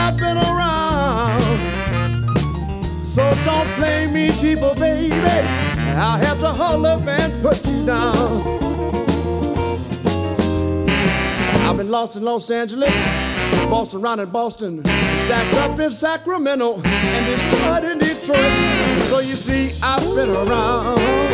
I've been around. So don't play me cheaper, baby. I'll have to haul up and put you down. I've been lost in Los Angeles, Boston, round in Boston, stacked up in Sacramento, and destroyed in Detroit. So you see, I've been around.